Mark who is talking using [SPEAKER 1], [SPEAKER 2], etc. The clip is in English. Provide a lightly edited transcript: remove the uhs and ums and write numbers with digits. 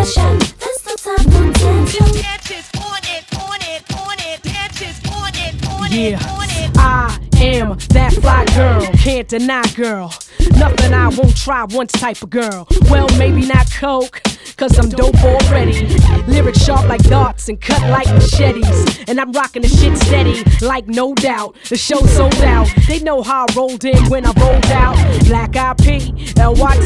[SPEAKER 1] passion. There's no time for tension.
[SPEAKER 2] Yeah, I am that fly girl, can't deny girl. Nothing I won't try once type of girl. Well, maybe not coke, cause I'm dope already. Lyrics sharp like darts and cut like machetes. And I'm rocking the shit steady, like no doubt. The show sold out, they know how I rolled in when I rolled out. Black IP, LY